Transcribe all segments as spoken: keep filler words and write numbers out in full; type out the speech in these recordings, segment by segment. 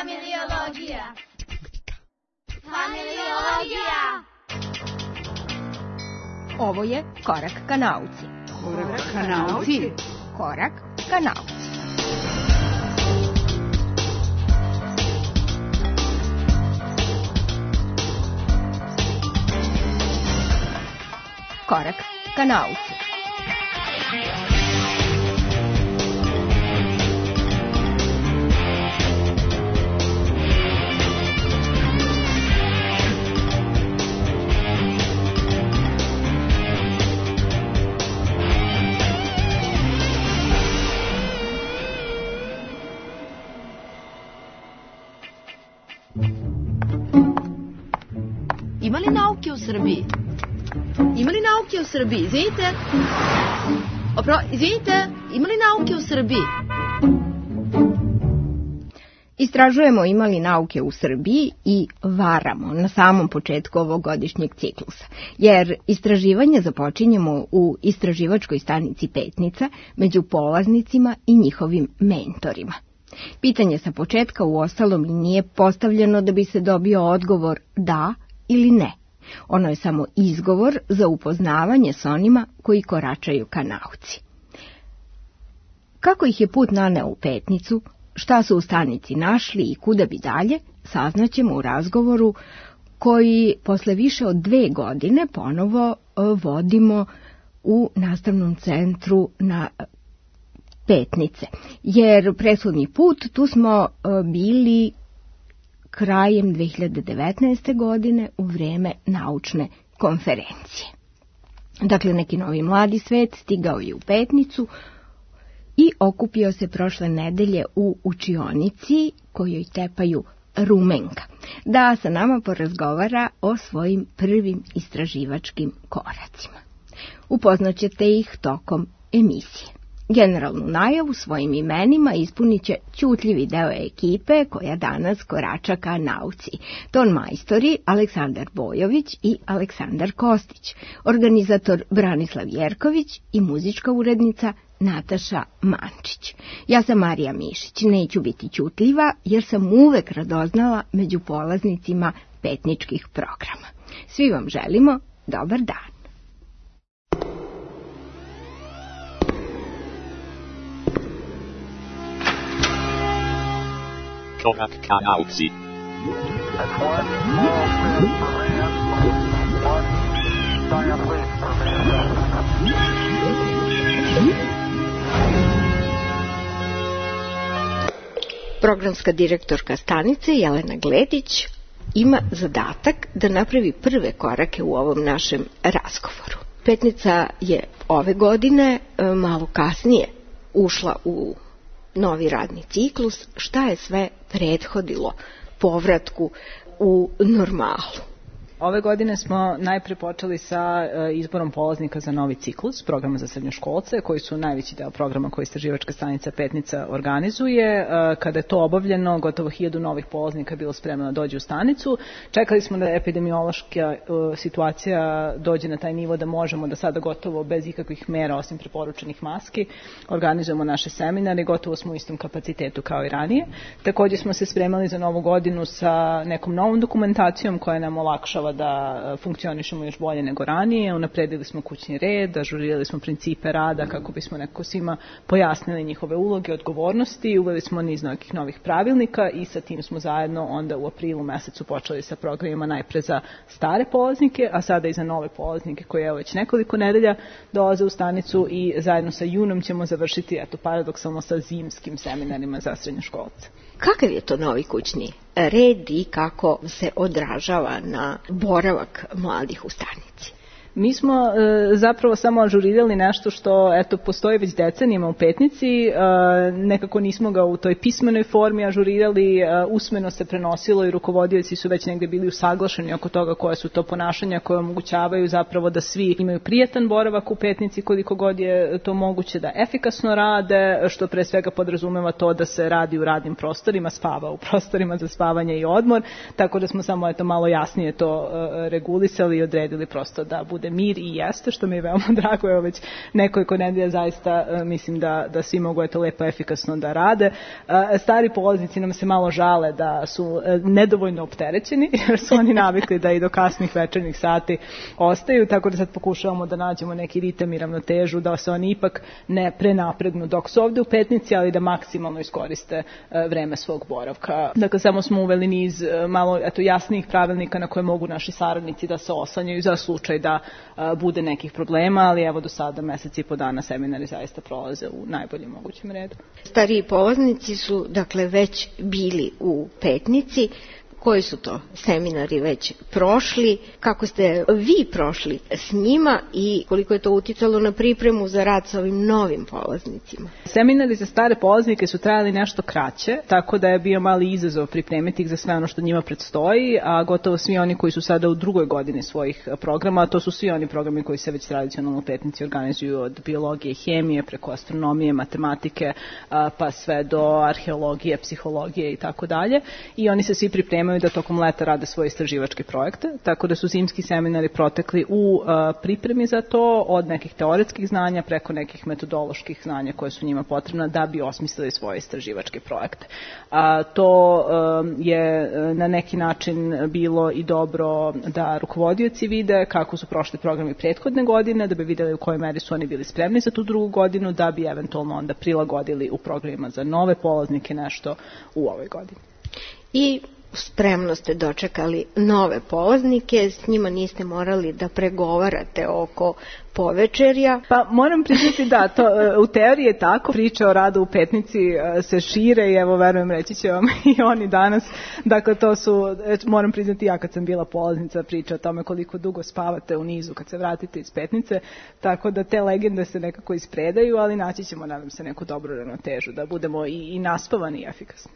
Familiologija. Familiologija. Ovo je Korak ka nauci. Korak ka nauci. Korak ka nauci. Korak ka nauci. Ima li nauke u Srbiji? Ima li nauke u Srbiji? Izvinite. Opro, izvinite, ima li nauke u Srbiji? Istražujemo ima li nauke u Srbiji i varamo na samom početku ovog godišnjeg ciklusa, jer istraživanje započinjemo u istraživačkoj stanici Petnica među polaznicima i njihovim mentorima. Pitanje sa početka u ostalom i nije postavljeno da bi se dobio odgovor da ili ne. Ono je samo izgovor za upoznavanje s onima koji koračaju ka nauci. Kako ih je put naneo u Petnicu, šta su u stanici našli i kuda bi dalje, saznaćemo u razgovoru koji posle više od dve godine ponovo vodimo u nastavnom centru na Petnice. Jer prethodni put tu smo bili krajem dve hiljade devetnaeste. godine u vreme naučne konferencije. Dakle, neki novi mladi svet stigao je u Petnicu i okupio se prošle nedelje u učionici kojoj tepaju Rumenka, da sa nama porazgovara o svojim prvim istraživačkim koracima. Upoznaćete ih tokom emisije. Generalnu najavu svojim imenima ispunit će ćutljivi deo ekipe koja danas korača ka nauci. Ton majstori Aleksandar Bojović i Aleksandar Kostić, organizator Branislav Jerković i muzička urednica Nataša Mančić. Ja sam Marija Mišić, neću biti ćutljiva jer sam uvek radoznala među polaznicima petničkih programa. Svi vam želimo dobar dan. Korak ka nauci. Programska direktorka stanice Jelena Gledić ima zadatak da napravi prve korake u ovom našem razgovoru. Petnica je ove godine, malo kasnije, ušla u novi radni ciklus. Šta je sve prethodilo povratku u normalu? Ove godine smo najpre počeli sa izborom polaznika za novi ciklus programa za srednjoškolce, koji su najveći deo programa koji istraživačka stanica Petnica organizuje. Kada je to obavljeno, gotovo hiljadu novih polaznika je bilo spremno da dođe u stanicu. Čekali smo da epidemiološka situacija dođe na taj nivo da možemo da sada gotovo bez ikakvih mera, osim preporučenih maski, organizujemo naše seminare. Gotovo smo u istom kapacitetu kao i ranije. Također smo se spremali za novu godinu sa nekom novom dokumentacijom koja nam olakšava da funkcionišemo još bolje nego ranije. Unapredili smo kućni red, ažurirali smo principe rada kako bismo nekako svima pojasnili njihove uloge, odgovornosti, uveli smo niz nekih novih pravilnika i sa tim smo zajedno onda u aprilu mesecu počeli sa programima najpre za stare polaznike, a sada i za nove polaznike koji evo već nekoliko nedelja dolaze u stanicu i zajedno sa junom ćemo završiti, eto paradoksalno, sa zimskim seminarima za srednjoškolce. Kakav je to novi kućni red i kako se odražava na boravak mladih u stanici? Mi smo e, zapravo samo ažurirali nešto što eto postoji već decenijama u Petnici, e, nekako nismo ga u toj pismenoj formi ažurirali, e, usmeno se prenosilo i rukovodioci su već negde bili usaglašeni oko toga koje su to ponašanja koje omogućavaju zapravo da svi imaju prijatan boravak u Petnici koliko god je to moguće, da efikasno rade, što pre svega podrazumeva to da se radi u radnim prostorima, spava u prostorima za spavanje i odmor, tako da smo samo eto malo jasnije to e, regulisali i odredili prosto da bude bude mir i jeste, što mi je veoma drago, evo već nekoliko nedelja zaista uh, mislim da, da svi mogu eto lepo efikasno da rade. Uh, stari polaznici nam se malo žale da su uh, nedovoljno opterećeni, jer su oni navikli da i do kasnih večernjih sati ostaju, tako da sad pokušavamo da nađemo neki ritam i ravnotežu, da se oni ipak ne prenapregnu dok su ovde u Petnici, ali da maksimalno iskoriste uh, vreme svog boravka. Dakle, samo smo uveli niz uh, malo eto, jasnijih pravilnika na koje mogu naši saradnici da se oslanjaju za slučaj da uh, bude nekih problema, ali evo do sada mesec i po dana seminari zaista prolaze u najboljem mogućem redu. Stariji polaznici su dakle već bili u Petnici. Koji su to seminari već prošli, kako ste vi prošli s njima i koliko je to uticalo na pripremu za rad sa ovim novim polaznicima? Seminari za stare polaznike su trajali nešto kraće, tako da je bio mali izazov pripremiti ih za sve ono što njima predstoji, a gotovo svi oni koji su sada u drugoj godini svojih programa, a to su svi oni programi koji se već tradicionalno u Petnici organizuju od biologije, hemije, preko astronomije, matematike, pa sve do arheologije, psihologije i tako dalje. I oni se svi pripremaju da tokom leta rade svoje istraživačke projekte, tako da su zimski seminari protekli u uh, pripremi za to, od nekih teoretskih znanja preko nekih metodoloških znanja koje su njima potrebna da bi osmislili svoje istraživačke projekte. A, to um, je na neki način bilo i dobro da rukovodioci vide kako su prošli programi prethodne godine, da bi videli u kojoj meri su oni bili spremni za tu drugu godinu, da bi eventualno onda prilagodili u programima za nove polaznike nešto u ovoj godini. I spremno ste dočekali nove polaznike, s njima niste morali da pregovarate oko povečerja. Pa moram priznati da, to u teoriji je tako, priče o radu u Petnici se šire i evo verujem reći će vam i oni danas, dakle to su, moram priznati ja kad sam bila polaznica priča o tome koliko dugo spavate u nizu kad se vratite iz Petnice, tako da te legende se nekako ispredaju, ali naći ćemo, nadam se, neku dobru ravnotežu, da budemo i, i naspavani i efikasni.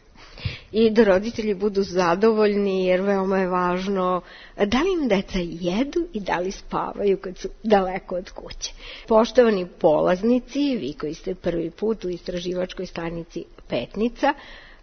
I da roditelji budu zadovoljni, jer veoma je važno da li im deca jedu i da li spavaju kad su daleko od kuće. Poštovani polaznici, vi koji ste prvi put u istraživačkoj stanici Petnica,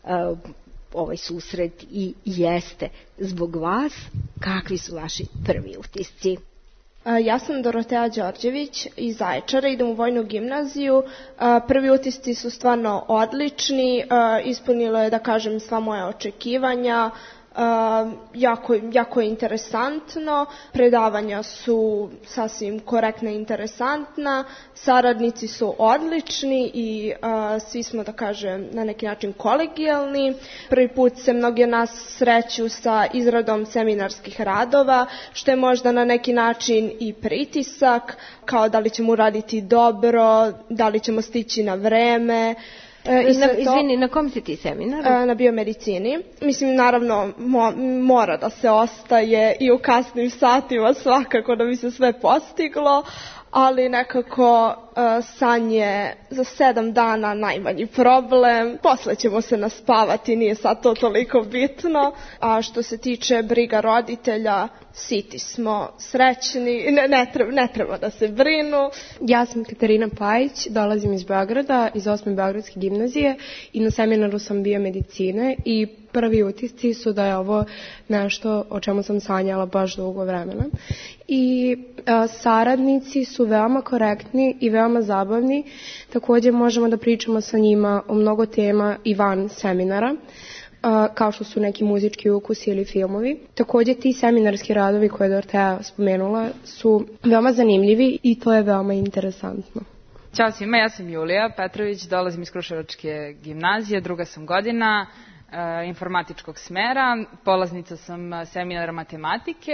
ovaj susret i jeste zbog vas. Kakvi su vaši prvi utisci? Ja sam Doroteja Đorđević iz Zaječara, idem u vojnu gimnaziju. Prvi utisci su stvarno odlični, ispunilo je, da kažem, sva moja očekivanja. Uh, jako, jako je interesantno, predavanja su sasvim korektna i interesantna, saradnici su odlični i uh, svi smo, da kažem, na neki način kolegijalni. Prvi put se mnogi od nas sreću sa izradom seminarskih radova, što je možda na neki način i pritisak, kao da li ćemo uraditi dobro, da li ćemo stići na vreme. I na, izvini, na kom si ti seminaru? Na biomedicini. Mislim, naravno, mo, mora da se ostaje i u kasnim satima svakako da bi se sve postiglo, ali nekako uh, san je za sedam dana najmanji problem. Posle ćemo se naspavati, nije sad to toliko bitno. A što se tiče briga roditelja, siti smo, srećni, ne, ne, treba, ne treba da se brinu. Ja sam Katarina Pajić, dolazim iz Beograda, iz osme Beogradske gimnazije i na seminaru sam biomedicine i prvi utisci su da je ovo nešto o čemu sam sanjala baš dugo vremena. I a, saradnici su veoma korektni i veoma zabavni. Također možemo da pričamo sa njima o mnogo tema i van seminara, a, kao što su neki muzički ukusi ili filmovi. Također ti seminarski radovi koje je Doroteja spomenula su veoma zanimljivi i to je veoma interesantno. Ćao svima, ja sam Julija Petrović, dolazim iz Kruševačke gimnazije, druga sam godina e, informatičkog smera, polaznica sam seminara matematike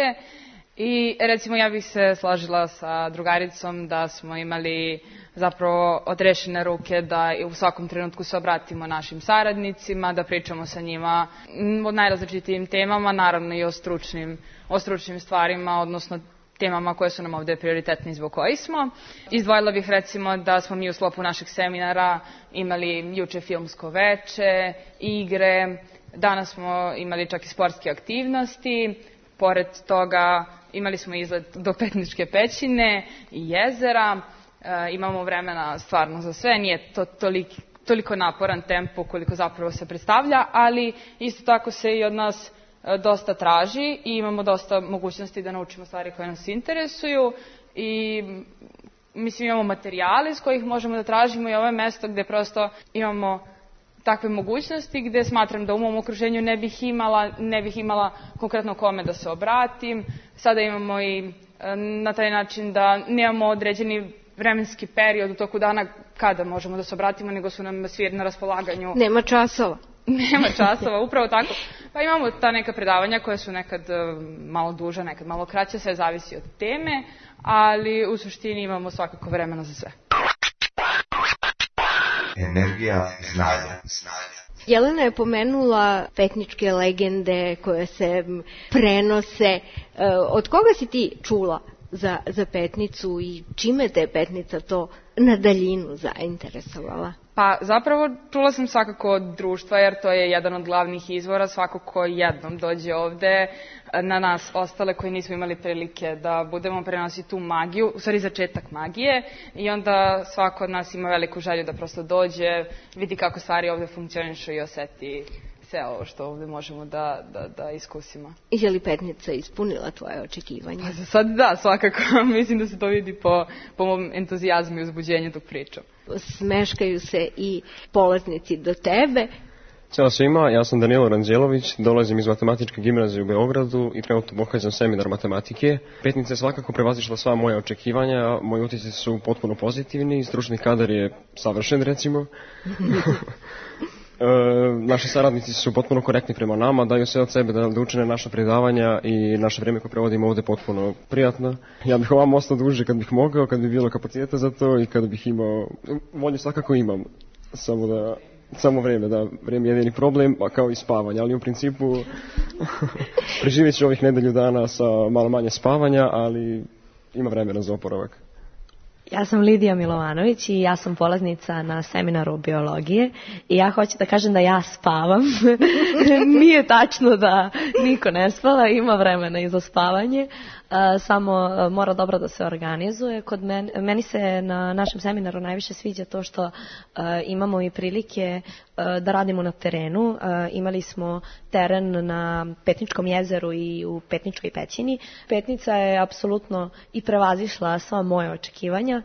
i recimo ja bih se složila sa drugaricom da smo imali zapravo odrešene ruke da u svakom trenutku se obratimo našim saradnicima, da pričamo sa njima o najrazličitijim temama, naravno i o stručnim, o stručnim stvarima, odnosno temama koje su nam ovde prioritetne zbog kojih smo. Izdvojila bih recimo da smo mi u sklopu našeg seminara imali juče filmsko veče, igre, danas smo imali čak i sportske aktivnosti, pored toga imali smo izlet do Petničke pećine i jezera, e, imamo vremena stvarno za sve, nije to toliko, toliko naporan tempo koliko zapravo se predstavlja, ali isto tako se i od nas dosta traži i imamo dosta mogućnosti da naučimo stvari koje nas interesuju i mislim imamo materijale iz kojih možemo da tražimo i ovo je mesto gde prosto imamo takve mogućnosti gde smatram da u mom okruženju ne bih imala, ne bih imala konkretno kome da se obratim. Sada imamo i na taj način da nemamo određeni vremenski period u toku dana kada možemo da se obratimo, nego su nam svi na raspolaganju. Nema časova. Nema časova, upravo tako. Pa imamo ta neka predavanja koja su nekad malo duža, nekad malo kraća, sve zavisi od teme, ali u suštini imamo svakako vremena za sve. Energija znanja. Jelena je pomenula petničke legende koje se prenose. Od koga si ti čula za, za Petnicu i čime te je Petnica to na daljinu zainteresovala? Pa zapravo čula sam svakako od društva, jer to je jedan od glavnih izvora. Svako ko jednom dođe ovde, na nas ostale koji nismo imali prilike da budemo prenositi tu magiju, u stvari začetak magije, i onda svako od nas ima veliku želju da prosto dođe, vidi kako stvari ovde funkcionišu i oseti sve ovo što ovde možemo da, da, da iskusimo. Je li Petnica ispunila tvoje očekivanje? Pa za sad da, svakako. Mislim da se to vidi po, po mom entuzijazmu i uzbuđenju dok pričam. Smeškaju se i polaznici do tebe. Ćao svima, ja sam Danilo Ranđelović, dolazim iz Matematičke gimnazije u Beogradu i trenutno pohađam seminar matematike. Petnica je svakako prevazišla sva moja očekivanja, moji utisci su potpuno pozitivni, stručni kadar je savršen, recimo. E, naši saradnici su potpuno korektni prema nama, daju sve od sebe da, da učine naša predavanja i naše vreme koje prevodimo ovde potpuno prijatno. Ja bih ovam ostao duže kad bih mogao, kad bi bilo kapaciteta za to i kad bih imao, volju svakako imam, samo da... Samo vreme, da, vreme je jedini problem, a kao i spavanje, ali u principu preživjet ću ovih nedelju dana sa malo manje spavanja, ali ima vremena za oporavak. Ja sam Lidija Milovanović i ja sam polaznica na seminaru biologije i ja hoću da kažem da ja spavam. Nije tačno da niko ne spava, ima vremena i za spavanje. Uh, samo uh, mora dobro da se organizuje. Kod men, meni se na našem seminaru najviše sviđa to što uh, imamo i prilike uh, da radimo na terenu. Uh, imali smo teren na Petničkom jezeru i u Petničkoj pećini. Petnica je apsolutno i prevazišla sva moje očekivanja.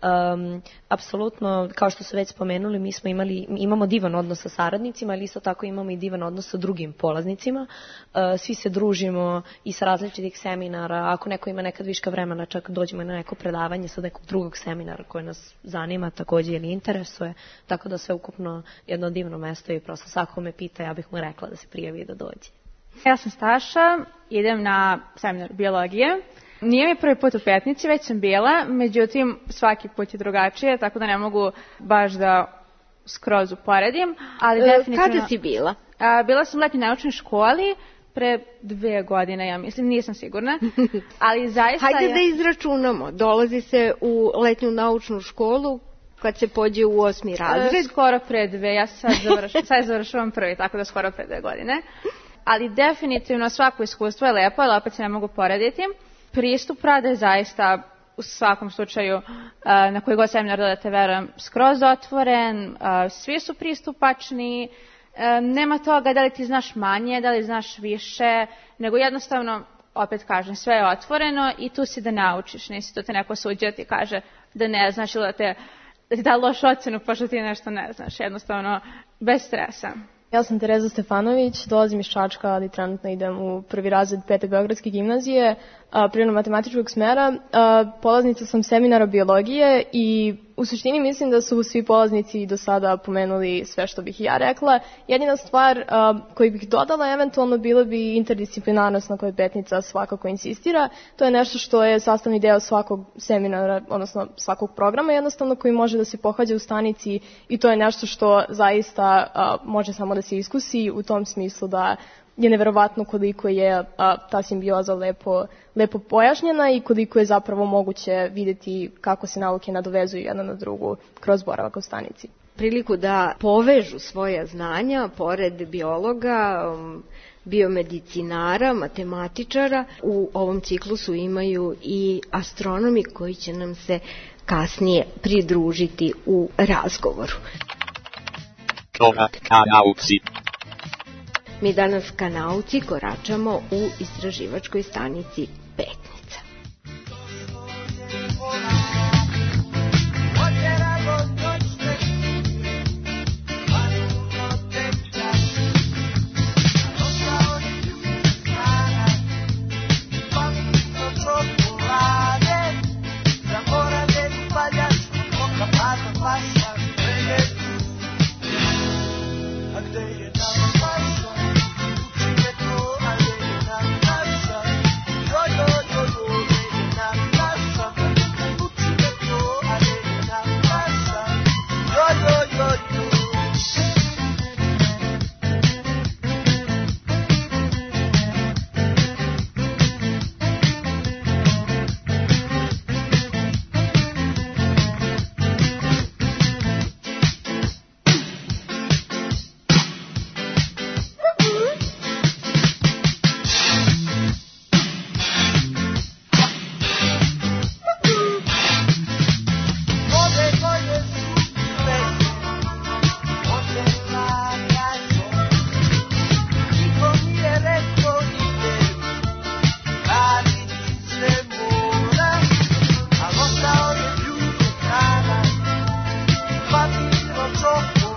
Um, apsolutno, kao što su već spomenuli, mi smo imali, imamo divan odnos sa saradnicima, ali isto tako imamo i divan odnos sa drugim polaznicima. Uh, svi se družimo i sa različitih seminara. Ako neko ima nekad viška vremena, čak dođemo na neko predavanje sa nekog drugog seminara koje nas zanima takođe ili interesuje, tako da sve ukupno jedno divno mesto i prosto svako me pita, ja bih mu rekla da se prijavi i da dođe. Ja sam Staša, idem na seminar biologije. Nije mi prvi put u Petnici, već sam bila, međutim svaki put je drugačije, tako da ne mogu baš da skroz uporedim. Ali e, definitivno, kada si bila? A, bila sam u letnjoj naučnoj školi, pre dve godine, ja mislim, nisam sigurna, ali zaista... Hajde je... da izračunamo, dolazi se u letnju naučnu školu kad se pođe u osmi razred? Skoro pre dve, ja sad, završ, sad završavam prvi, tako da skoro pre dve godine. Ali definitivno svako iskustvo je lepo, ali opet se ne mogu porediti. Pristup rada je zaista u svakom slučaju na koji god seminar dodate, verujem, skroz otvoren, svi su pristupačni, nema toga da li ti znaš manje, da li znaš više, nego jednostavno, opet kažem, sve je otvoreno i tu si da naučiš, nisi tu te neko suđe ti kaže da ne znaš ili da, te, da ti da lošu ocenu pošto ti nešto ne znaš, jednostavno bez stresa. Ja sam Tereza Stefanović, dolazim iz Čačka, ali trenutno idem u prvi razred Pete Beogradske gimnazije, prirodno-matematičkog smera. Polaznica sam seminara biologije i u suštini mislim da su svi polaznici do sada pomenuli sve što bih i ja rekla. Jedina stvar koju bih dodala eventualno bila bi interdisciplinarnost na kojoj Petnica svakako insistira. To je nešto što je sastavni deo svakog seminara, odnosno svakog programa jednostavno koji može da se pohađa u stanici i to je nešto što zaista može samo da se iskusi u tom smislu da je neverovatno koliko je a, ta simbioza lepo, lepo pojašnjena i koliko je zapravo moguće vidjeti kako se nauke nadovezuju jedna na drugu kroz boravak u stanici. Priliku da povežu svoja znanja, pored biologa, biomedicinara, matematičara, u ovom ciklusu imaju i astronomi koji će nam se kasnije pridružiti u razgovoru. Korak ka nauci. Mi danas ka nauci koračamo u istraživačkoj stanici Petnica.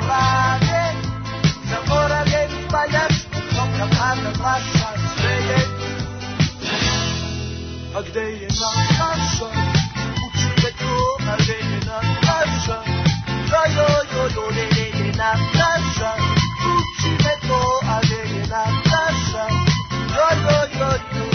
čokolade, zaboravljeni paljač, toka pada vaša, sve je tu. A gde je Nataša? Uči me to, a gde je Nataša? Jo, jo, jo, jo, gde je Nataša? Uči me to, a gde je Nataša? Jo, jo, jo, jo.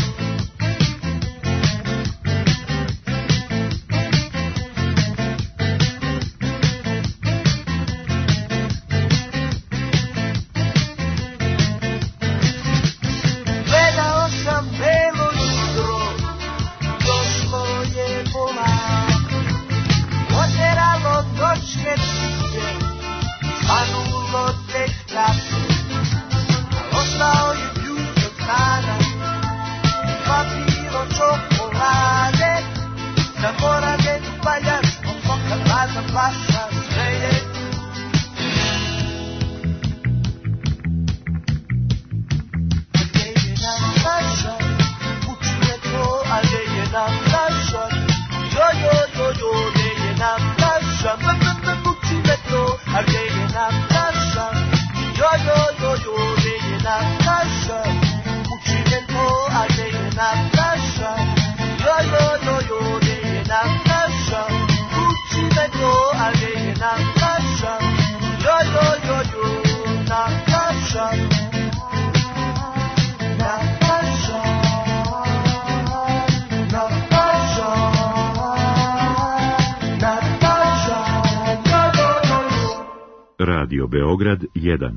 Radio Beograd jedan.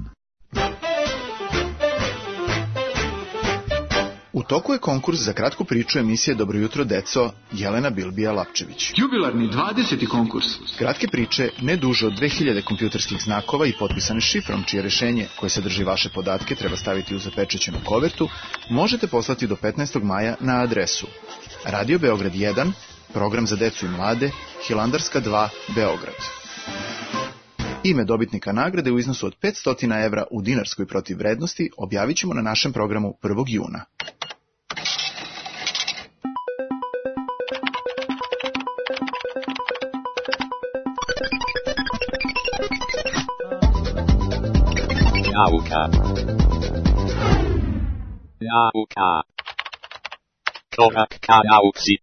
U toku je konkurs za kratku priču emisije Dobro jutro deco Jelena Bilbija-Lapčević. Jubilarni dvadeseti konkurs. Kratke priče ne duže od dve hiljade kompjuterskih znakova i potpisane šifrom, čije rešenje koje sadrži vaše podatke treba staviti u zapečaćenu kovertu, možete poslati do petnaestog maja na adresu Radio Beograd jedan, program za decu i mlade, Hilandarska dva, Beograd. Ime dobitnika nagrade u iznosu od petsto evra u dinarskoj protivvrednosti objavit ćemo na našem programu prvog juna. Nauka. Nauka. Korak ka nauci.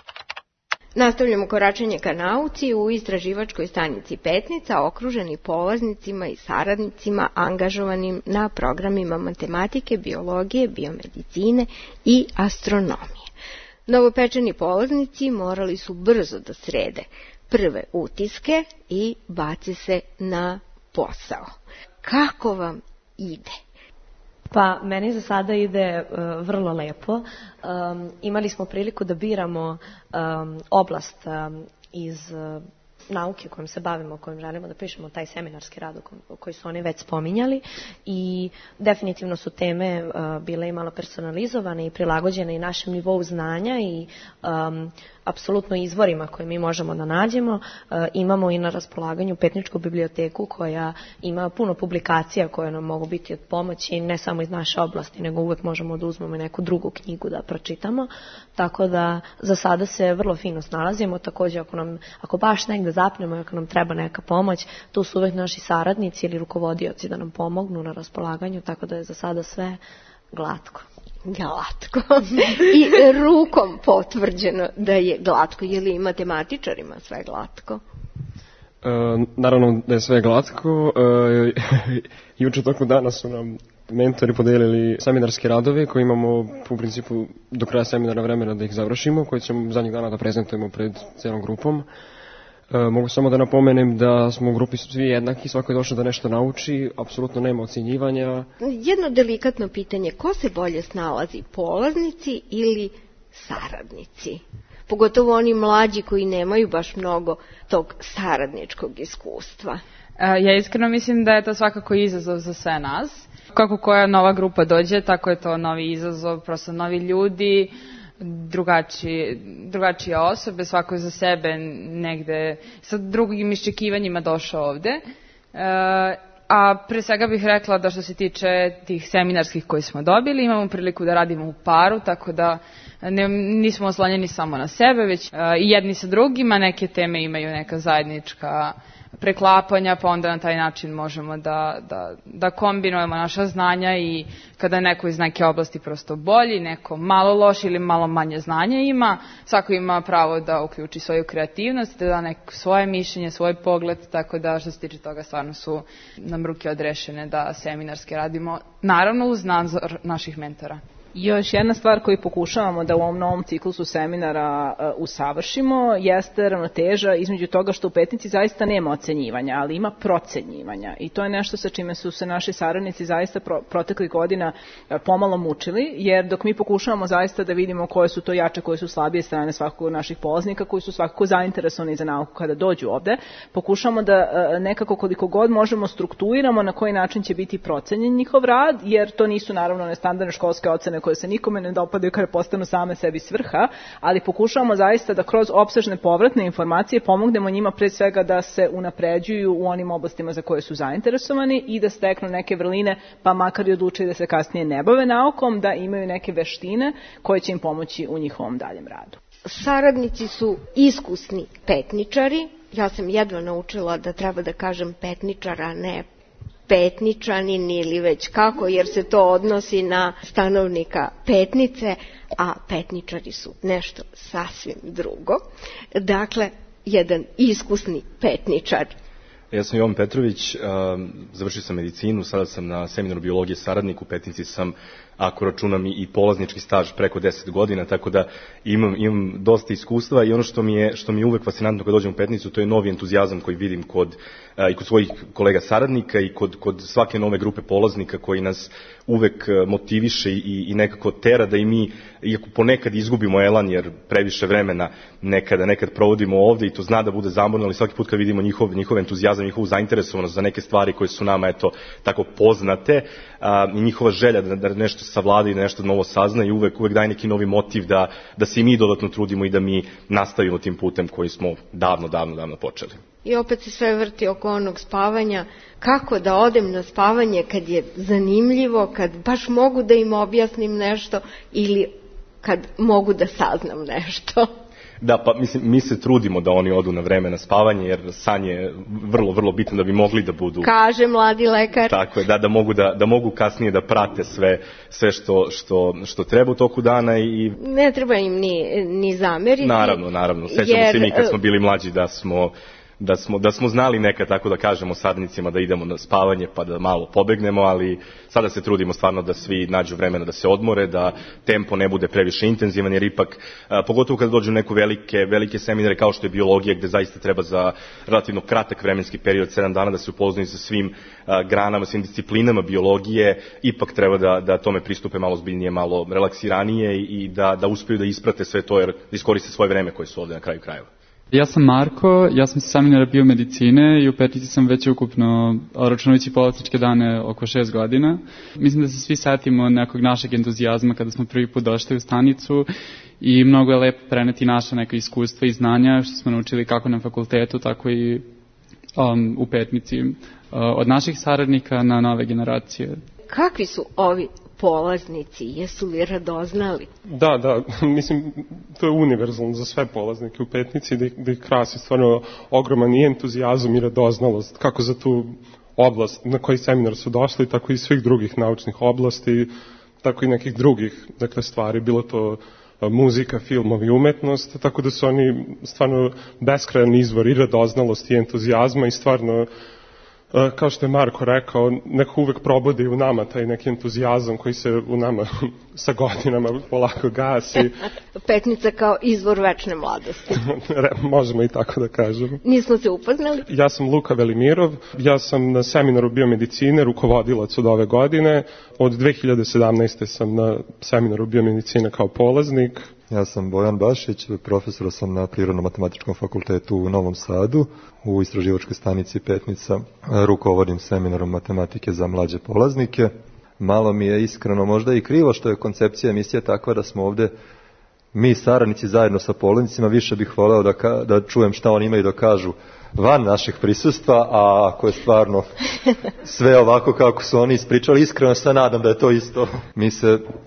Nastavljamo koračenje ka nauci u istraživačkoj stanici Petnica, okruženi polaznicima i saradnicima angažovanim na programima matematike, biologije, biomedicine i astronomije. Novopečeni polaznici morali su brzo da srede prve utiske i bace se na posao. Kako vam ide? Pa, meni za sada ide uh, vrlo lepo. Um, imali smo priliku da biramo um, oblast um, iz uh, nauke kojom se bavimo, kojom želimo da pišemo taj seminarski rad koji su oni već spominjali i definitivno su teme uh, bile i malo personalizovane i prilagođene i našem nivou znanja i um, apsolutno izvorima koje mi možemo da nađemo. Uh, imamo i na raspolaganju Petničku biblioteku koja ima puno publikacija koje nam mogu biti od pomoći, ne samo iz naše oblasti, nego uvek možemo da uzmemo i neku drugu knjigu da pročitamo. Tako da za sada se vrlo fino snalazimo. Također ako, nam, ako baš negde zapnemo, ako nam treba neka pomoć, tu su uvek naši saradnici ili rukovodioci da nam pomognu na raspolaganju, tako da je za sada sve glatko. Glatko. I rukom potvrđeno da je glatko. Je li i matematičarima sve glatko? E, naravno da je sve glatko. E, juče toku dana su nam mentori podelili seminarske radove koje imamo u principu do kraja seminara vremena da ih završimo, koje ćemo zadnjih dana da prezentujemo pred celom grupom. E, mogu samo da napomenem da smo u grupi svi jednaki, svako je došao da nešto nauči, apsolutno nema ocjenjivanja. Jedno delikatno pitanje, ko se bolje snalazi, polaznici ili saradnici? Pogotovo oni mlađi koji nemaju baš mnogo tog saradničkog iskustva. E, ja iskreno mislim da je to svakako izazov za sve nas. Kako koja nova grupa dođe, tako je to novi izazov, prosto novi ljudi, drugačije, drugačije osobe, svako je za sebe negde sa drugim iščekivanjima došao ovde. E, a pre svega bih rekla da što se tiče tih seminarskih koji smo dobili, imamo priliku da radimo u paru, tako da ne, nismo oslanjeni samo na sebe, već uh, i jedni sa drugima, neke teme imaju neka zajednička preklapanja, pa onda na taj način možemo da, da, da kombinujemo naša znanja i kada neko iz neke oblasti prosto bolji, neko malo loš ili malo manje znanja ima, svako ima pravo da uključi svoju kreativnost, da da neko svoje mišljenje, svoj pogled, tako da što se tiče toga stvarno su nam ruke odrešene da seminarske radimo, naravno uz nadzor naših mentora. Još jedna stvar koju pokušavamo da u ovom novom ciklusu seminara uh, usavršimo jeste ravnoteža između toga što u petnici zaista nema ocenjivanja, ali ima procenjivanja i to je nešto sa čime su se naši saradnici zaista pro, proteklih godina uh, pomalo mučili, jer dok mi pokušavamo zaista da vidimo koje su to jače, koje su slabije strane svakog od naših polaznika, koji su svakako zainteresovani za nauku kada dođu ovde, pokušavamo da uh, nekako koliko god možemo strukturiramo na koji način će biti procenjen njihov rad, jer to nisu naravno nestandardne školske ocene koje se nikome ne dopadaju kada postanu same sebi svrha, ali pokušavamo zaista da kroz opsežne povratne informacije pomognemo njima pre svega da se unapređuju u onim oblastima za koje su zainteresovani i da steknu neke vrline, pa makar i odlučili da se kasnije ne bave naukom, da imaju neke veštine koje će im pomoći u njihovom daljem radu. Saradnici su iskusni petničari. Ja sam jedva naučila da treba da kažem petničar, a ne petničanin ili već kako, jer se to odnosi na stanovnika Petnice, a petničari su nešto sasvim drugo. Dakle, jedan iskusni petničar. Ja sam Jovan Petrović, završio sam medicinu, sada sam na seminaru biologije saradnik, u Petnici sam, ako računam i polaznički staž, preko deset godina, tako da imam, imam dosta iskustva i ono što mi je, što mi je uvek fascinantno kad dođem u Petnicu, to je novi entuzijazam koji vidim kod, i kod svojih kolega saradnika i kod, kod svake nove grupe polaznika koji nas uvek motiviše i, i nekako tera da i mi, iako ponekad izgubimo elan jer previše vremena nekada, nekad provodimo ovde i to zna da bude zamorno, ali svaki put kad vidimo njihov, njihov entuzijazam, njihovu zainteresovanost za neke stvari koje su nama eto tako poznate a, i njihova želja da, da nešto savlada i da nešto novo sazna i uvek, uvek daje neki novi motiv da, da se i mi dodatno trudimo i da mi nastavimo tim putem koji smo davno, davno, davno počeli. I opet se sve vrti oko onog spavanja. Kako da odem na spavanje kad je zanimljivo, kad baš mogu da im objasnim nešto ili kad mogu da saznam nešto? Da, pa mislim, mi se trudimo da oni odu na vreme na spavanje, jer san je vrlo, vrlo bitno da bi mogli da budu... Kaže mladi lekar. Tako je, da, da, mogu, da, da mogu kasnije da prate sve, sve što, što, što treba u toku dana i... Ne treba im ni, ni zameriti. Naravno, naravno. Sećamo jer... se mi kad smo bili mlađi da smo... Da smo, da smo znali nekad, tako da kažemo, saradnicima da idemo na spavanje pa da malo pobegnemo, ali sada se trudimo stvarno da svi nađu vremena da se odmore, da tempo ne bude previše intenzivan, jer ipak, a, pogotovo kada dođu u neku velike, velike seminare kao što je biologija, gde zaista treba za relativno kratak vremenski period, sedam dana, da se upoznaju sa svim a, granama, svim disciplinama biologije, ipak treba da, da tome pristupe malo zbiljnije, malo relaksiranije i, i da, da uspeju da isprate sve to, jer da iskoriste svoje vreme koje su ovde na kraju krajeva. Ja sam Marko, ja sam sa seminara biomedicine i u Petnici sam već ukupno, računajući polazničke dane, oko šest godina. Mislim da se svi setimo nekog našeg entuzijazma kada smo prvi put došli u stanicu i mnogo je lepo preneti naša neka iskustva i znanja što smo naučili kako na fakultetu, tako i um, u Petnici, uh, od naših saradnika na nove generacije. Kakvi su ovi polaznici, jesu li radoznali? Da, da, mislim, to je univerzalno za sve polaznike u Petnici, da ih, da ih krasi stvarno ogroman i entuzijazam i radoznalost, kako za tu oblast na koji seminar su došli, tako i svih drugih naučnih oblasti, tako i nekih drugih, dakle, stvari, bilo to muzika, filmovi, umetnost, tako da su oni stvarno beskrajan izvor i radoznalosti i entuzijazma i stvarno, kao što je Marko rekao, neko uvek probudi u nama taj neki entuzijazam koji se u nama sa godinama polako gasi. Petnica kao izvor večne mladosti. Možemo i tako da kažemo. Nismo se upoznali? Ja sam Luka Velimirov, ja sam na seminaru biomedicine, rukovodilac od ove godine. Od dve hiljade sedamnaeste. sam na seminaru biomedicine kao polaznik. Ja sam Bojan Bašić, profesor sam na Prirodno-matematičkom fakultetu u Novom Sadu, u istraživačkoj stanici Petnica. Rukovodim seminarom matematike za mlađe polaznike. Malo mi je iskreno možda i krivo što je koncepcija emisije takva da smo ovde mi saradnici zajedno sa polaznicima. Više bih voleo da, ka, da čujem šta oni imaju da kažu van naših prisustva, a ako je stvarno sve ovako kako su oni ispričali, iskreno se nadam da je to isto. Mi se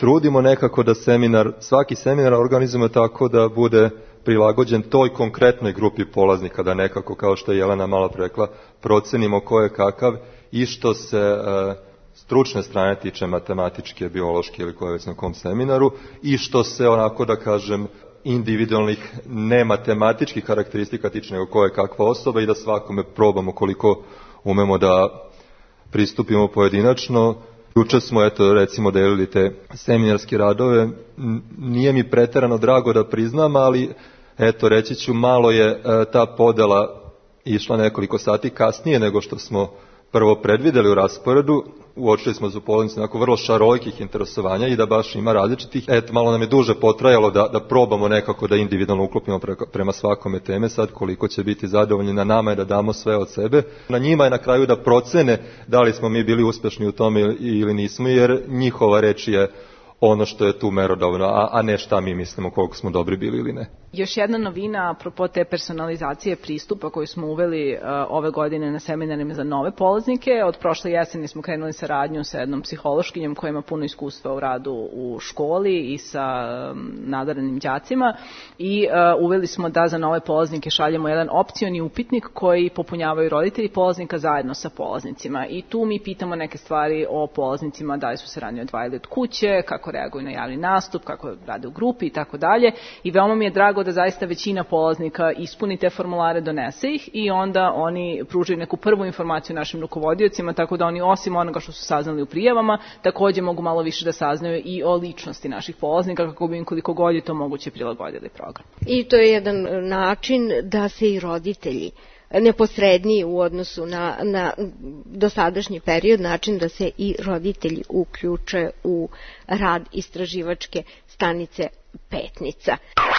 trudimo nekako da seminar, svaki seminar organizujemo tako da bude prilagođen toj konkretnoj grupi polaznika, da nekako, kao što je Jelena malo rekla, procenimo ko je kakav i što se e, stručne strane tiče matematičke, biološke ili koje već na kom seminaru i što se onako da kažem individualnih nematematičkih karakteristika tiče nego ko je kakva osoba i da svakome probamo koliko umemo da pristupimo pojedinačno. Juče smo, eto, recimo delili te seminarske radove, nije mi preterano drago da priznam, ali eto, reći ću, malo je e, ta podela išla nekoliko sati kasnije nego što smo prvo predvideli u rasporedu. Uočili smo za polaznici onako vrlo šarolikih interesovanja i da baš ima različitih. Eto, malo nam je duže potrajalo da, da probamo nekako da individualno uklopimo pre, prema svakome teme. Sad koliko će biti zadovoljni, na nama je da damo sve od sebe. Na njima je na kraju da procene da li smo mi bili uspešni u tome ili nismo, jer njihova reč je ono što je tu merodavno, a, a ne šta mi mislimo koliko smo dobri bili ili ne. Još jedna novina apropo te personalizacije pristupa koju smo uveli uh, ove godine na seminarima za nove polaznike. Od prošle jeseni smo krenuli saradnju sa jednom psihološkinjom koja ima puno iskustva u radu u školi i sa um, nadarenim đacima i uh, uveli smo da za nove polaznike šaljemo jedan opcioni upitnik koji popunjavaju roditelji polaznika zajedno sa polaznicima i tu mi pitamo neke stvari o polaznicima, da li su se ranije odvajali od kuće, kako reaguju na javni nastup, kako rade u grupi i tako dalje. I veoma mi je drago da zaista većina polaznika ispuni te formulare, donese ih i onda oni pružaju neku prvu informaciju našim rukovodiocima, tako da oni osim onoga što su saznali u prijavama, takođe mogu malo više da saznaju i o ličnosti naših polaznika, kako bi im koliko god je to moguće prilagodili program. I to je jedan način da se i roditelji neposredniji u odnosu na, na dosadašnji period, način da se i roditelji uključe u rad istraživačke stanice Petnica.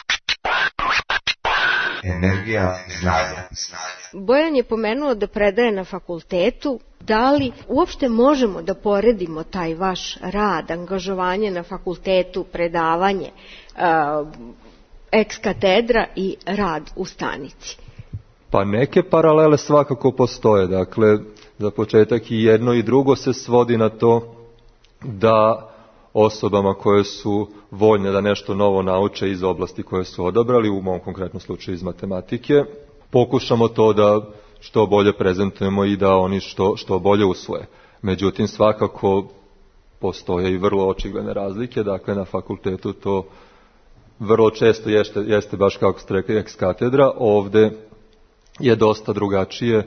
Energija znanja. Bojan je pomenuo da predaje na fakultetu. Da li uopšte možemo da poredimo taj vaš rad, angažovanje na fakultetu, predavanje, ex katedra i rad u stanici? Pa neke paralele svakako postoje. Dakle, za početak i jedno i drugo se svodi na to da osobama koje su voljne da nešto novo nauče iz oblasti koje su odabrali, u mom konkretnom slučaju iz matematike, pokušamo to da što bolje prezentujemo i da oni što, što bolje usvoje. Međutim, svakako postoje i vrlo očigledne razlike. Dakle, na fakultetu to vrlo često jeste, jeste baš kako ste rekli ex katedra, ovde je dosta drugačije.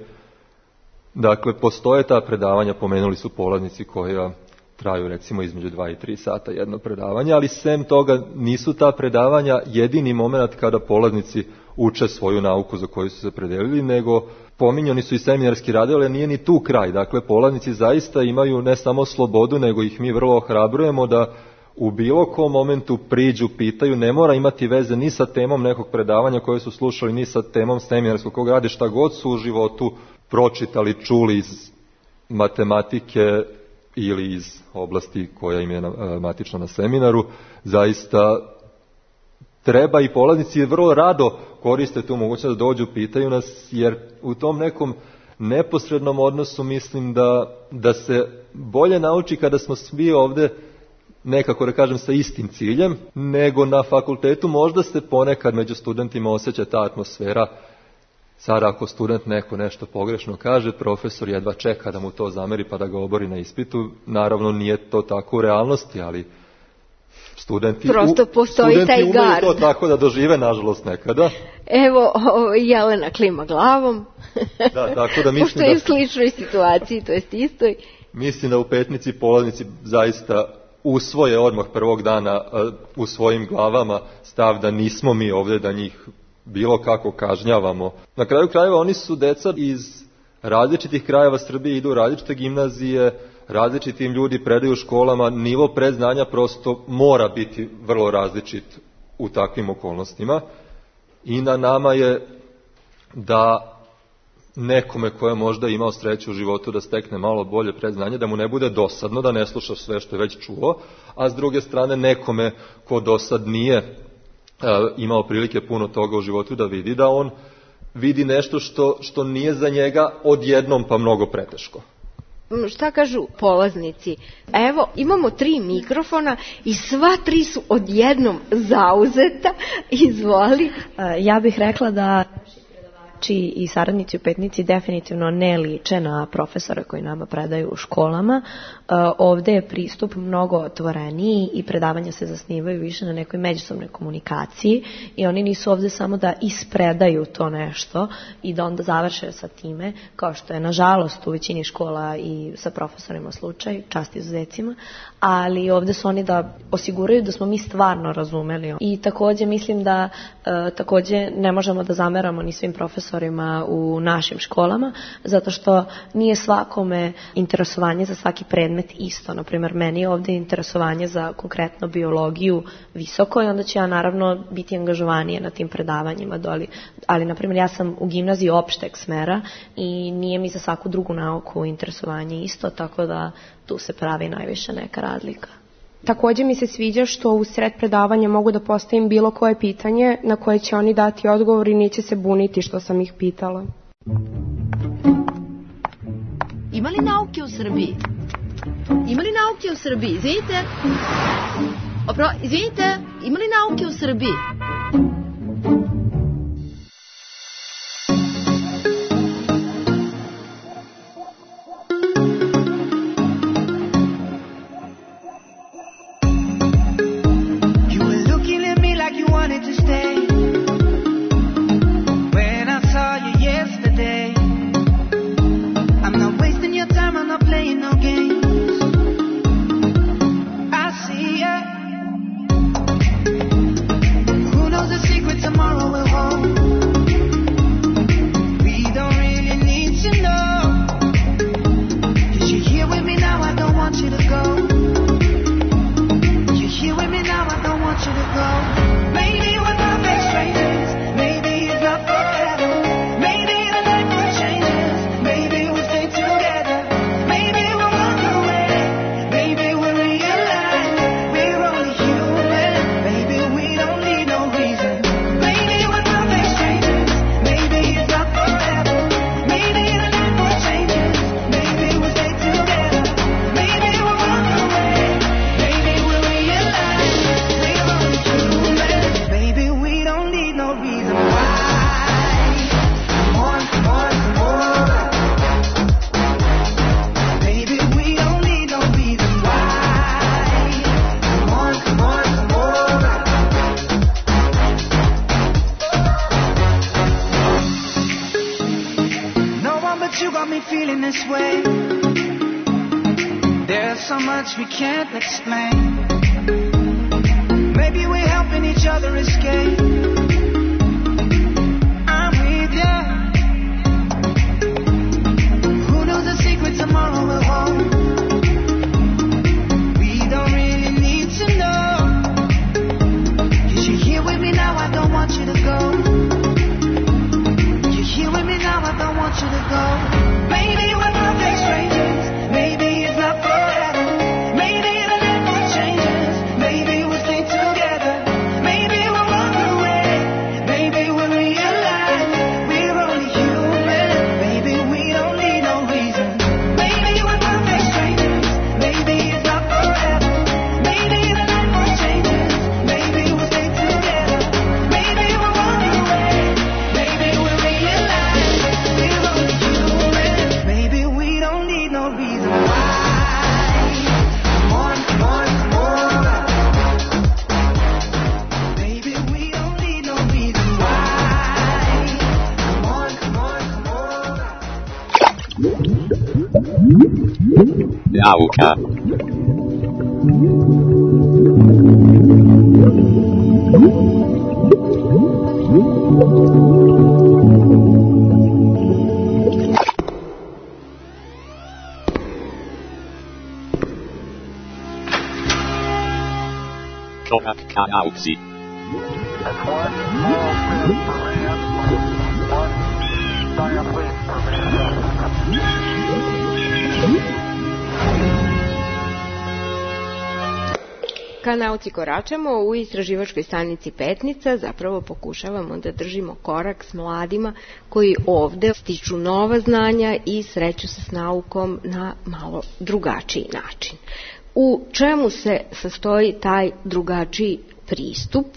Dakle, postoje ta predavanja, pomenuli su polaznici koja traju recimo između dva i tri sata jedno predavanje, ali sem toga nisu ta predavanja jedini moment kada polaznici uče svoju nauku za koju su se predelili, nego pominjani su i seminarski radovi, ali nije ni tu kraj. Dakle, polaznici zaista imaju ne samo slobodu, nego ih mi vrlo ohrabrujemo da u bilo kom momentu priđu, pitaju, ne mora imati veze ni sa temom nekog predavanja koje su slušali, ni sa temom seminarskog kog rade, šta god su u životu pročitali, čuli iz matematike ili iz oblasti koja im je matična na seminaru. Zaista treba i polaznici vrlo rado koriste tu mogućnost da dođu, pitaju nas, jer u tom nekom neposrednom odnosu mislim da, da se bolje nauči kada smo svi ovde nekako da kažem sa istim ciljem, nego na fakultetu možda se ponekad među studentima osjeća ta atmosfera. Sad ako student neko nešto pogrešno kaže, profesor jedva čeka da mu to zameri pa da ga obori na ispitu. Naravno nije to tako u realnosti, ali studenti, prosto postoji studenti taj umeju gard. To tako da dožive, nažalost, nekada. Evo, o, Jelena klima glavom. Da, tako da mislim pošto je da... u sličnoj situaciji, to jest istoj. Mislim da u Petnici polaznici zaista usvoje odmah prvog dana u svojim glavama stav da nismo mi ovdje da njih bilo kako kažnjavamo. Na kraju krajeva oni su deca iz različitih krajeva Srbije, idu u različite gimnazije, različitim ljudi predaju u školama, nivo predznanja prosto mora biti vrlo različit u takvim okolnostima i na nama je da nekome ko je možda imao sreću u životu da stekne malo bolje predznanje, da mu ne bude dosadno, da ne sluša sve što je već čuo, a s druge strane nekome ko dosad nije e, imao prilike puno toga u životu da vidi, da on vidi nešto što, što nije za njega odjednom pa mnogo preteško. šta kažu polaznici? Evo, imamo tri mikrofona i sva tri su odjednom zauzeta. Izvoli. Ja bih rekla da i saradnici u Petnici definitivno ne liče na profesore koji nama predaju u školama. Ovde je pristup mnogo otvoreniji i predavanja se zasnivaju više na nekoj međusobnoj komunikaciji i oni nisu ovde samo da ispredaju to nešto i da onda završe sa time, kao što je nažalost u većini škola i sa profesorima slučaj, čast izuzecima, ali ovde su oni da osiguraju da smo mi stvarno razumeli. I takođe mislim da e, takođe ne možemo da zameramo ni svim profesorima u našim školama, zato što nije svakome interesovanje za svaki predmet isto. Naprimjer, meni je ovde interesovanje za konkretno biologiju visoko i onda će ja naravno biti angažovanije na tim predavanjima doli. Ali, naprimjer, ja sam u gimnaziji opšteg smera i nije mi za svaku drugu nauku interesovanje isto, tako da tu se pravi najviše neka razlika. Takođe mi se sviđa što u sred predavanja mogu da postavim bilo koje pitanje na koje će oni dati odgovor i neće se buniti što sam ih pitala. Ima li nauke u Srbiji? Ima li nauke u Srbiji? Izvinite. Opro, izvinite, ima li nauke u Srbiji? Nauka. Korak ka nauci. Ka nauci koračamo, u istraživačkoj stanici Petnica zapravo pokušavamo da držimo korak s mladima koji ovde stiču nova znanja i sreću se s naukom na malo drugačiji način. U čemu se sastoji taj drugačiji pristup?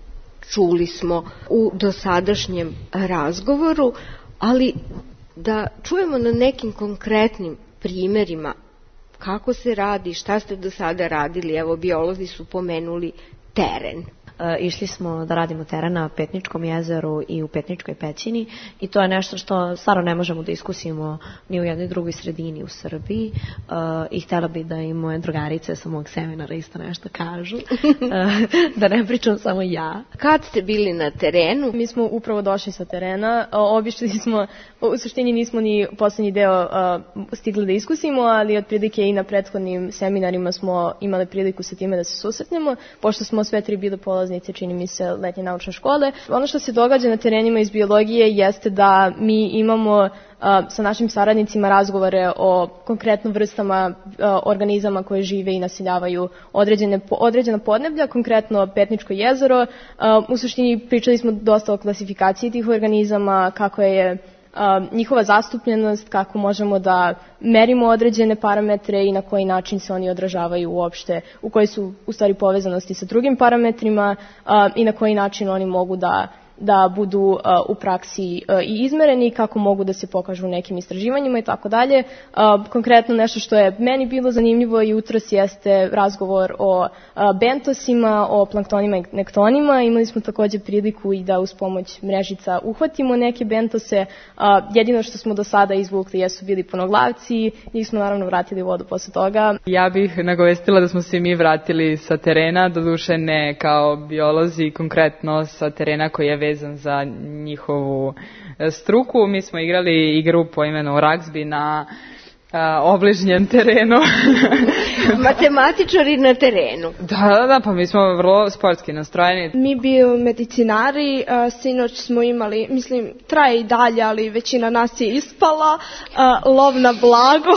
Čuli smo u dosadašnjem razgovoru, ali da čujemo na nekim konkretnim primerima kako se radi, šta ste do sada radili. Evo, biolozi su pomenuli teren. E, išli smo da radimo teren na Petničkom jezeru i u Petničkoj pećini i to je nešto što stvarno ne možemo da iskusimo ni u jednoj drugoj sredini u Srbiji e, i htjela bi da i moje drugarice sa mog seminara isto nešto kažu, e, da ne pričam samo ja. Kad ste bili na terenu? Mi smo upravo došli sa terena, obišli smo, u suštini nismo ni poslednji deo uh, stigli da iskusimo, ali otprilike i na prethodnim seminarima smo imali priliku sa time da se susretnemo, pošto smo sve tri bile polaznice, čini mi se, letnje naučne škole. Ono što se događa na terenima iz biologije jeste da mi imamo uh, sa našim saradnicima razgovore o konkretno vrstama uh, organizama koje žive i naseljavaju određene, određena podneblja, konkretno Petničko jezero. Uh, u suštini pričali smo dosta o klasifikaciji tih organizama, kako je Uh, njihova zastupljenost, kako možemo da merimo određene parametre i na koji način se oni odražavaju uopšte, u kojoj su u stvari povezanosti sa drugim parametrima uh, i na koji način oni mogu da da budu uh, u praksi uh, i izmereni, kako mogu da se pokažu u nekim istraživanjima i tako dalje. Uh, konkretno nešto što je meni bilo zanimljivo jutros jeste razgovor o uh, bentosima, o planktonima i nektonima. Imali smo takođe priliku i da uz pomoć mrežica uhvatimo neke bentose. Uh, jedino što smo do sada izvukli jesu bili ponoglavci, njih smo naravno vratili u vodu posle toga. Ja bih nagovestila da smo se mi vratili sa terena, doduše ne kao biolozi, konkretno sa terena koji je vezan za njihovu struku. Mi smo igrali igru po imenu Ragsby na a, obližnjem terenu. Matematičari na terenu. Da, da, da, pa mi smo vrlo sportski nastrojeni. Mi biomedicinari, a, sinoć smo imali, mislim, traje i dalje, ali većina nas je ispala, a, lov na blago.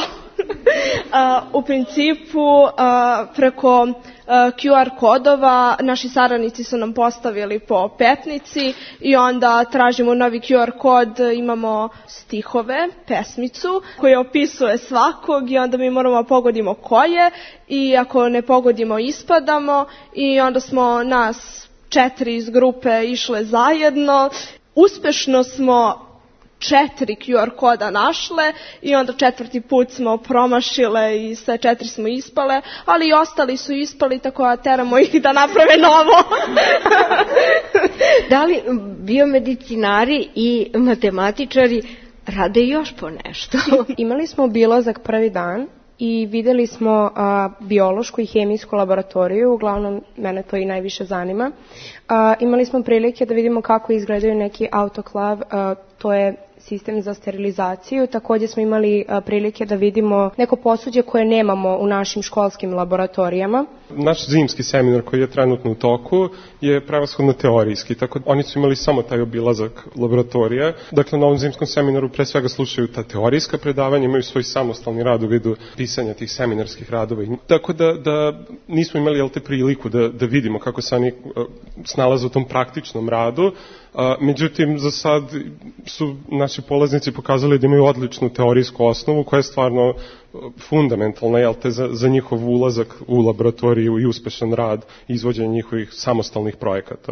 A, u principu a, preko Q R kodova naši saradnici su nam postavili po Petnici i onda tražimo novi Q R kod, imamo stihove, pesmicu koja opisuje svakog i onda mi moramo pogodimo koje i ako ne pogodimo ispadamo i onda smo nas četiri iz grupe išle zajedno. Uspešno smo četiri Q R koda našle i onda četvrti put smo promašile i sve četiri smo ispale, ali i ostali su ispali, tako da teramo ih da naprave novo. Da li biomedicinari i matematičari rade još po nešto? Imali smo obilazak prvi dan i videli smo a, biološku i hemijsku laboratoriju, uglavnom mene to i najviše zanima. A, imali smo prilike da vidimo kako izgledaju neki autoklav, a, to je sistem za sterilizaciju. Takođe smo imali a, prilike da vidimo neko posuđe koje nemamo u našim školskim laboratorijama. Naš zimski seminar koji je trenutno u toku je prevashodno teorijski, tako da oni su imali samo taj obilazak laboratorije. Dakle, na ovom zimskom seminaru pre svega slušaju ta teorijska predavanja, imaju svoj samostalni rad u vidu pisanja tih seminarskih radova. Tako da, da nismo imali jel te priliku da, da vidimo kako se oni snalaze u tom praktičnom radu. A, međutim, za sad su naši polaznici pokazali da imaju odličnu teorijsku osnovu koja je stvarno fundamentalna jel te, za, za njihov ulazak u laboratoriju i uspešan rad i izvođenje njihovih samostalnih projekata.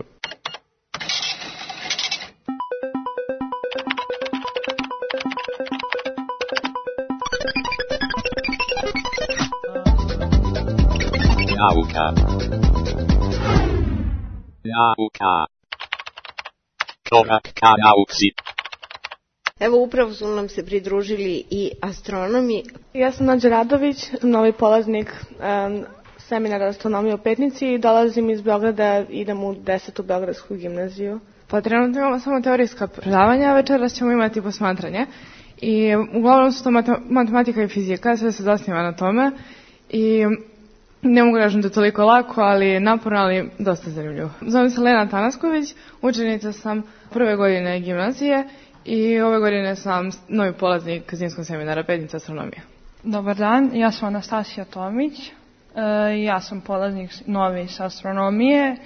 Nauka. Nauka. Korak ka nauci. Evo, upravo su nam se pridružili i astronomi. Ja sam Nađa Radović, sam novi polaznik um, seminara astronomije u Petnici i dolazim iz Beograda, idem u desetu Beogradsku gimnaziju. Pa trenutno imamo samo teorijska predavanja, večeras ćemo imati posmatranje. I uglavnom su to matematika i fizika, sve se zasniva na tome. I ne mogu reći da je toliko lako, ali naporno, ali dosta zanimljivo. Zovem se Lena Tanasković, učenica sam prve godine gimnazije i ove godine sam novi polaznik zimskog seminara Petnica astronomija. Dobar dan, ja sam Anastasija Tomić, Ja sam polaznik nove sa astronomije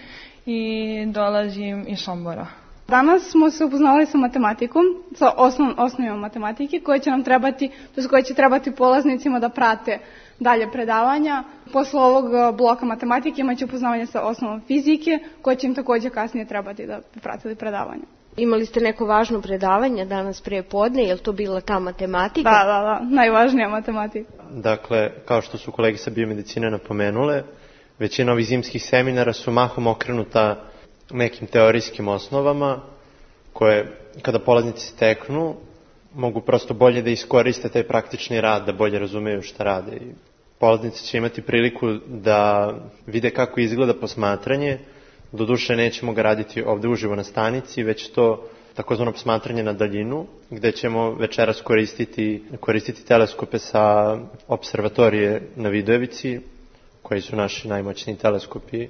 i dolazim iz Sombora. Danas smo se upoznali sa matematikom, sa osnov, osnovima matematike koje će nam trebati, to je koje će trebati polaznicima da prate dalje predavanja. Posle ovog bloka matematike imaće upoznavanje sa osnovom fizike koje će im takođe kasnije trebati da pratili predavanja. Imali ste neko važno predavanje danas prije podne, je li to bila ta matematika? Da, da, da, najvažnija matematika. Dakle, kao što su kolege sa biomedicine napomenule, većina ovih zimskih seminara su mahom okrenuta nekim teorijskim osnovama koje, kada polaznici steknu, mogu prosto bolje da iskoriste taj praktični rad, da bolje razumeju šta rade. I polaznici će imati priliku da vide kako izgleda posmatranje. Doduše nećemo ga raditi ovde uživo na stanici, već to takozvano posmatranje na daljinu, gde ćemo večeras koristiti, koristiti teleskope sa observatorije na Vidojevici, koji su naši najmoćniji teleskopi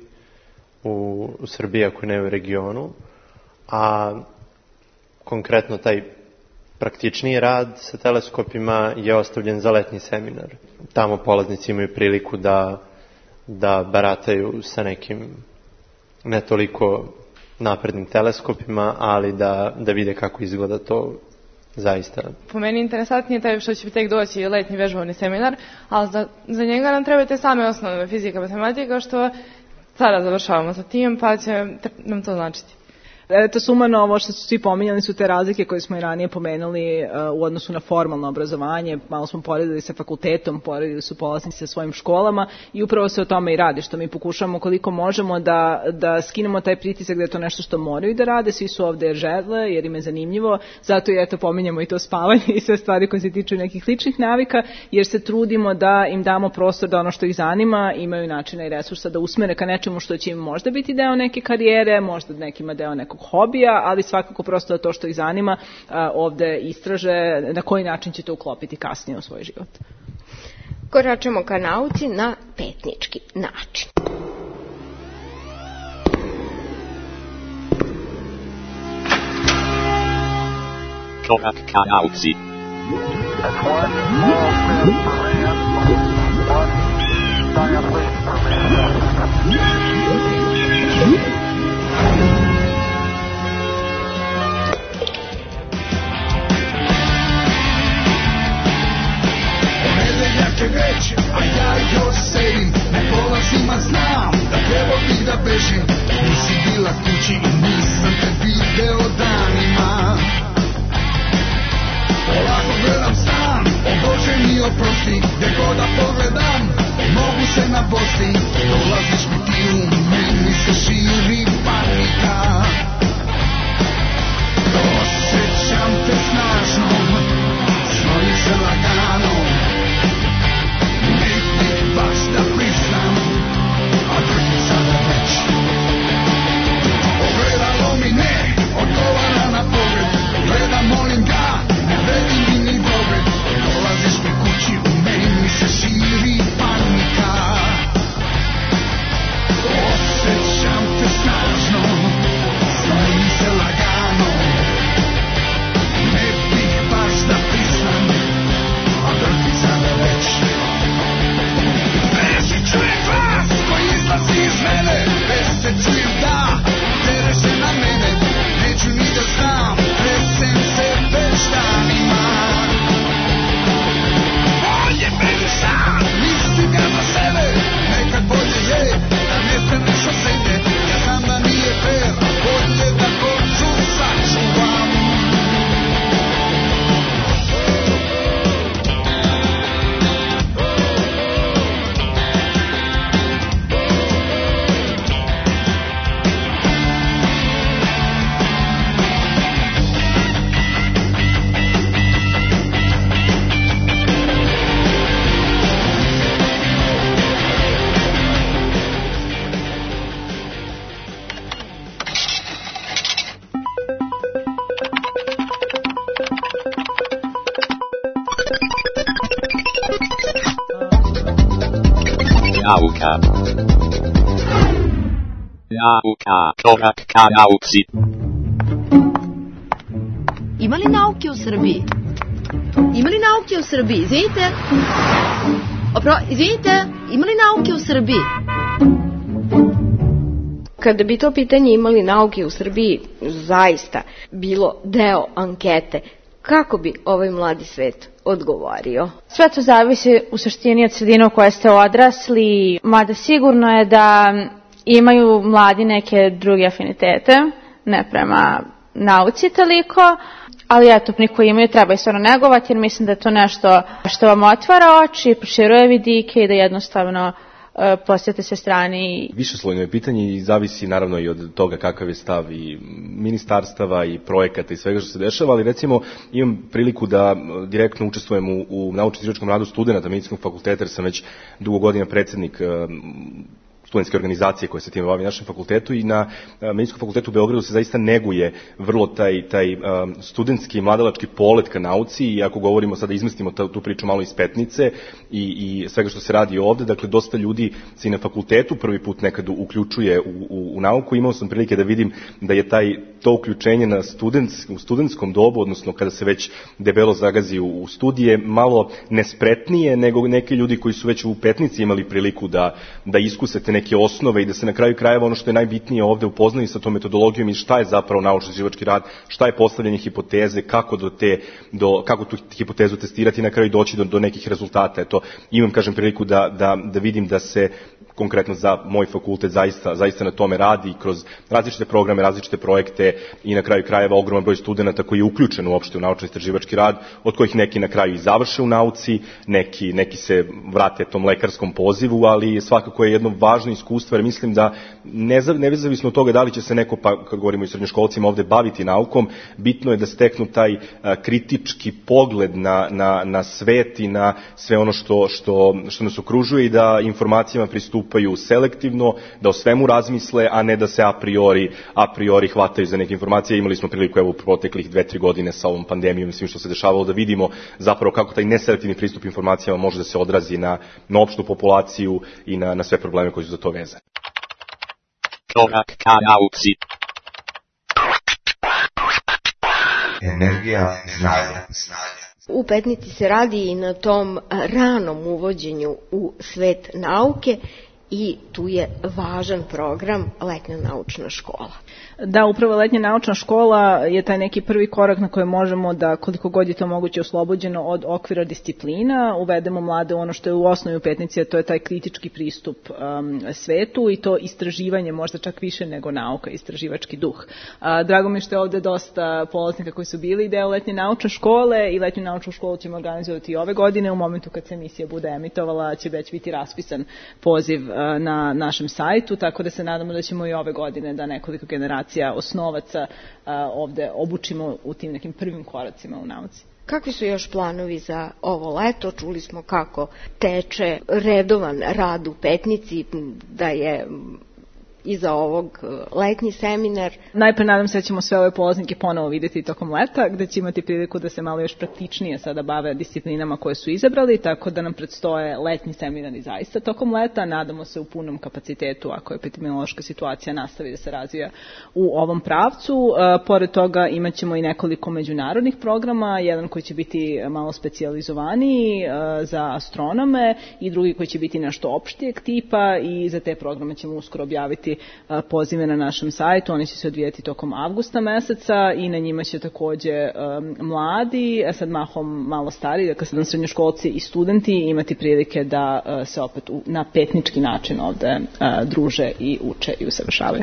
u, u Srbiji, ako ne u regionu, a konkretno taj praktičniji rad sa teleskopima je ostavljen za letnji seminar. Tamo polaznici imaju priliku da, da barataju sa nekim ne toliko naprednim teleskopima, ali da, da vide kako izgleda to zaista. Po meni interesantnije taj što će tek doći letnji vežbovni seminar, ali za, za njega nam trebaju te same osnove fizika, matematika, što sada završavamo sa tim, pa će nam to značiti. Eto, sumano ovo što su svi pominjali su te razlike koje smo i ranije pomenuli uh, u odnosu na formalno obrazovanje. Malo smo poredili sa fakultetom, poredili su polaznici sa svojim školama i upravo se o tome i radi, što mi pokušamo koliko možemo da, da skinemo taj pritisak da je to nešto što moraju da rade, svi su ovde jer žele, jer im je zanimljivo, zato i eto pominjamo i to spavanje i sve stvari koje se tiču nekih ličnih navika, jer se trudimo da im damo prostor da ono što ih zanima imaju načina i resursa da usmere ka nečemu što će im možda biti deo neke karijere, možda nekima deo nekog hobija, ali svakako prosto to što ih zanima ovde istraže na koji način će to uklopiti kasnije u svoj život. Koračamo ka nauci na petnički način. Korak ka nauci. Već, a ja još sedim, ne polazim, a znam da treba bih da bežim. Nisi bila kući i nisam te video danima. Polako gledam stan, o Bože mi oprosti, gde god da pogledam, mogu se nabosti. Dolaziš mi ti u meni se širi panika. Osjećam te snažno, snojim se lagano. Baš da priznam, a drugim sada već. Ogledalo mi ne odgovara na pogled. Gledam, molim ga, ne vredi mi ni dogled. Dolaziš mi kući, u meni se širi panika. Osjećam te snažno, snojim se lagano. Ne bih baš da priznam, a drugim sada već. Čujem glas koji izlazi iz mene, bez se čujem da tere se na mene, neću ni da znam, tresem se već danima. Bolje meni sam, nisi ga za sebe, nekad bolje je da ne staneš od sebe, ja znam da nije fair, bolje da koču sačuvam. Nauka. Nauka. Korak ka nauci. Ima li nauke u Srbiji? Ima li nauke u Srbiji? Izvinite. Opro, izvinite. Ima li nauke u Srbiji? Kada bi to pitanje imali nauke u Srbiji zaista bilo deo ankete, kako bi ovaj mladi svet odgovorio? Sve to zavisi u suštini od sredine u kojoj ste odrasli, mada sigurno je da imaju mladi neke druge afinitete, ne prema nauci toliko, ali eto, oni koji imaju treba i stvarno negovati, jer mislim da je to nešto što vam otvara oči, proširuje vidike i da jednostavno posjete se strani. Višeslojno je pitanje i zavisi naravno i od toga kakav je stav i ministarstava i projekata i svega što se dešava, ali recimo imam priliku da direktno učestvujem u, u naučno-istraživačkom radu studenta medicinskog fakulteta, jer sam već dugo godina predsednik studentske organizacije koje se time bavi na našem fakultetu i na Medicinskom fakultetu u Beogradu se zaista neguje vrlo taj, taj um, studentski i mladalački polet ka nauci i ako govorimo sada izmestimo ta, tu priču malo iz Petnice i, i svega što se radi ovde, dakle dosta ljudi se i na fakultetu prvi put nekad uključuje u, u, u nauku. Imao sam prilike da vidim da je taj to uključenje na student, u studentskom dobu, odnosno kada se već debelo zagazi u, u studije, malo nespretnije nego neki ljudi koji su već u Petnici imali priliku da, da iskuse te neke osnove i da se na kraju krajeva ono što je najbitnije ovde upoznaju sa tom metodologijom i šta je zapravo naučno-istraživački rad, šta je postavljanje hipoteze, kako do te, do, kako tu hipotezu testirati i na kraju doći do, do nekih rezultata. Eto, imam, kažem, priliku da, da, da vidim da se konkretno za moj fakultet zaista, zaista na tome radi kroz različite programe, različite projekte i na kraju krajeva ogroman broj studenta koji je uključen uopšte u naučno-istraživački rad, od kojih neki na kraju i završe u nauci, neki, neki se vrate tom lekarskom pozivu, ali svakako je jedno važno iskustvo, jer mislim da nezavisno od toga da li će se neko, pa kad govorimo i srednjoškolcima ovde, baviti naukom, bitno je da steknu taj a, kritički pogled na, na, na svet i na sve ono što, što, što nas okružuje i da informacijama pristupaju selektivno, da o svemu razmisle, a ne da se a priori, a priori hvataju za neke informacije. Imali smo priliku evo u proteklih dve, tri godine sa ovom pandemijom i svim što se dešavalo da vidimo zapravo kako taj neselektivni pristup informacijama može da se odrazi na, na opštu populaciju i na, na sve probleme koji su za to vezani. Korak ka nauci. Energija znanja. U Petnici se radi i na tom ranom uvođenju u svet nauke i tu je važan program Letnja naučna škola. Da, upravo letnja naučna škola je taj neki prvi korak na kojem možemo da, koliko god je to moguće oslobođeno od okvira disciplina, uvedemo mlade ono što je u osnovi u Petnici, a to je taj kritički pristup um, svetu i to istraživanje, možda čak više nego nauka, istraživački duh. A, drago mi je što je ovde dosta polaznika koji su bili deo letnje naučne škole i letnju naučnu školu ćemo organizovati i ove godine. U momentu kad se emisija bude emitovala će već biti raspisan poziv uh, na našem sajtu, tako da se nadamo da ćemo i ove godine da nekoliko generacija osnovaca a, ovde obučimo u tim nekim prvim koracima u nauci. Kakvi su još planovi za ovo leto? Čuli smo kako teče redovan rad u Petnici, da je iza ovog letnji seminar. Najpre nadam se da ćemo sve ove polaznike ponovo vidjeti tokom leta, gde će imati priliku da se malo još praktičnije sada bave disciplinama koje su izabrali, tako da nam predstoje letnji seminari zaista tokom leta. Nadamo se u punom kapacitetu ako epidemiološka situacija nastavi da se razvija u ovom pravcu. E, pored toga imat ćemo i nekoliko međunarodnih programa, jedan koji će biti malo specijalizovaniji e, za astronome i drugi koji će biti nešto opštijeg tipa i za te programe ćemo uskoro objaviti pozive na našem sajtu. Oni će se odvijeti tokom avgusta meseca i na njima će takođe um, mladi, a sad mahom malo stariji, dakle sad srednjoškolci i studenti imati prilike da uh, se opet u, na petnički način ovde uh, druže i uče i usavršavaju.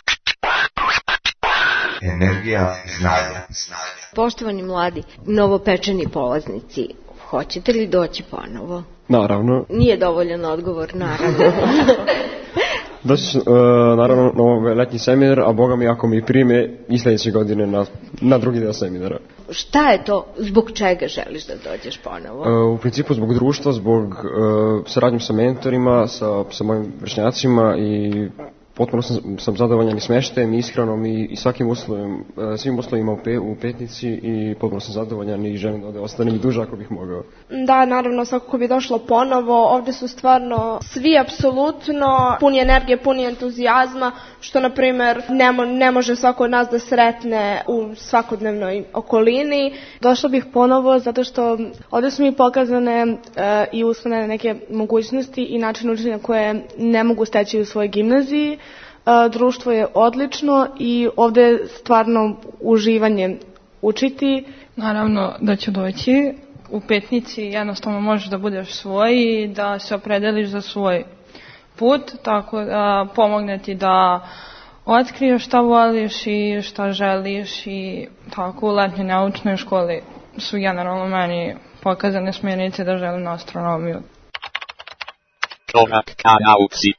Energija znanja. Poštovani mladi, novopečeni polaznici, hoćete li doći ponovo? Naravno. Nije dovoljan odgovor, naravno. Doći, uh, naravno, na ovaj letnji seminar, a Boga mi ako mi prime i sljedeće godine na, na drugi deo seminara. Šta je to, zbog čega želiš da dođeš ponovo? Uh, u principu zbog društva, zbog uh, saradnjom sa mentorima, sa, sa mojim vršnjacima i potpuno sam, sam zadovoljan i smeštajem, i ishranom i, i svakim uslovim, svim uslovima u, pe, u Petnici i potpuno sam zadovoljan i želim da ovde ostanem i duže ako bih mogao. Da, naravno, svakako bi došlo ponovo. Ovde su stvarno svi apsolutno puni energije, puni entuzijazma, što, na primer, ne, mo, ne može svako od nas da sretne u svakodnevnoj okolini. Došla bih ponovo zato što ovde su mi pokazane uh, i usvojene neke mogućnosti i način učenja koje ne mogu steći u svojoj gimnaziji. Uh, društvo je odlično i ovde je stvarno uživanje učiti. Naravno da ću doći. U Petnici jednostavno možeš da budeš svoj i da se opredeliš za svoj put, tako da pomogne ti da otkriješ šta voliš i šta želiš i tako u letnjoj naučnoj školi su generalno meni pokazane smjernice da želim na astronomiju. Korak ka nauci.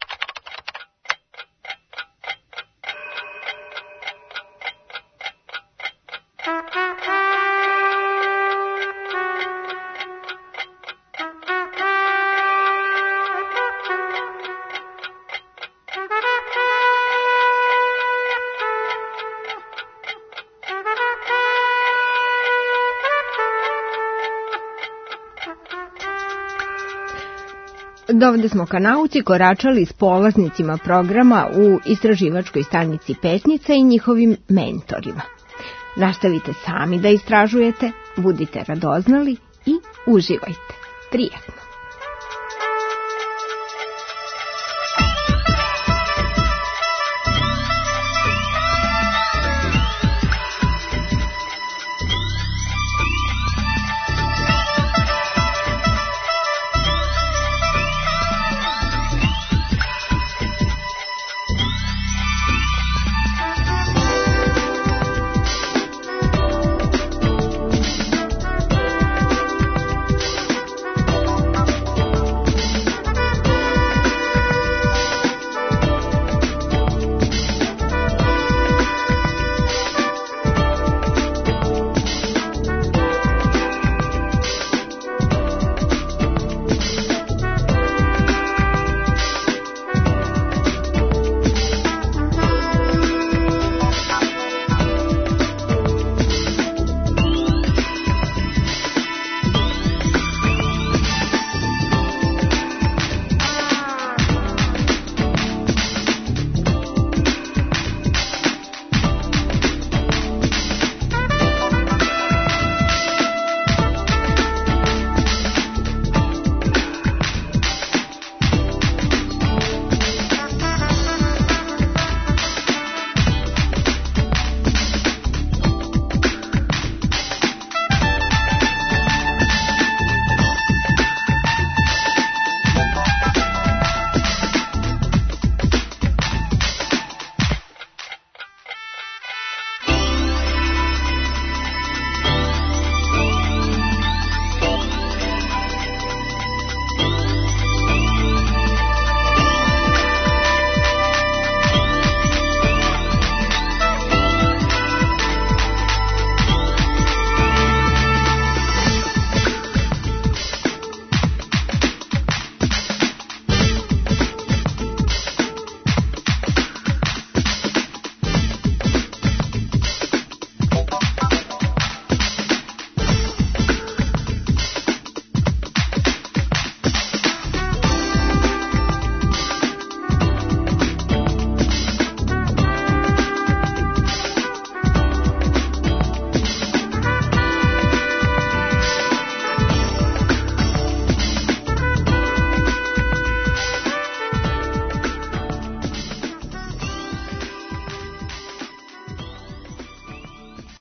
Dovde smo ka nauci koračali s polaznicima programa u istraživačkoj stanici Petnica i njihovim mentorima. Nastavite sami da istražujete, budite radoznali i uživajte. Prijetno!